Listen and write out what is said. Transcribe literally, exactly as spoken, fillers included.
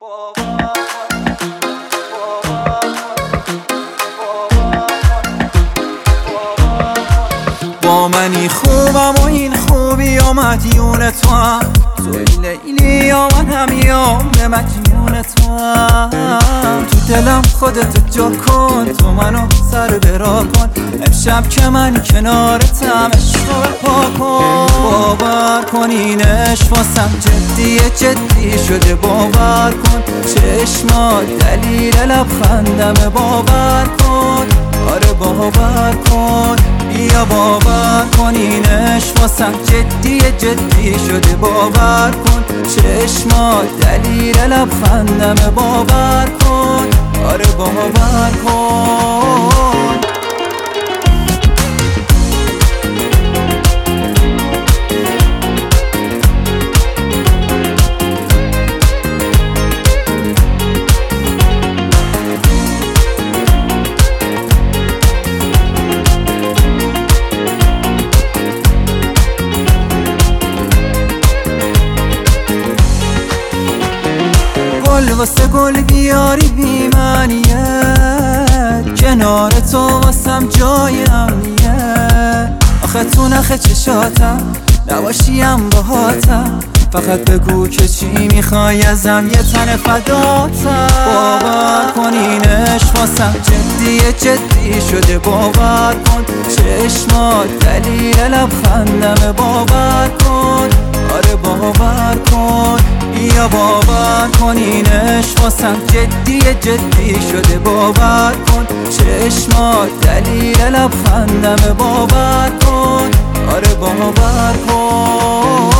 با منی خوبم و این خوبی و مدیون تو هم، توی لیلی و من همیام مدیون تو هم. تو دلم خودت جا کن، تو منو سر برا کن، امشب که من کنارتم عشق پا کن. باور کن این عشق واسم جدیه، جدی شده باور کن، چشمات دلیل لبخندم باور کن، آره باور کن، بیا باور کن این عشق واسم جدیه، جدی شده باور کن، چشمات دلیل لبخندم باور کن، آره باور کن. گل واسه گل بیاری بی معنیه، کنار تو واسم جای امنیه، آخه تو نخه چشاتم نباشیم باهاتم، فقط بگو که چی میخوای ازم یه تن فداتم. باور کن این عشق واسم جدیه، جدی شده باور کن، چشمات دلیل لبخندم باور کن، آره باور کن، بیا باور کن این عشق واسم جدیه، جدی شده باور کن، چشمات دلیل لبخندم باور کن، آره باور کن.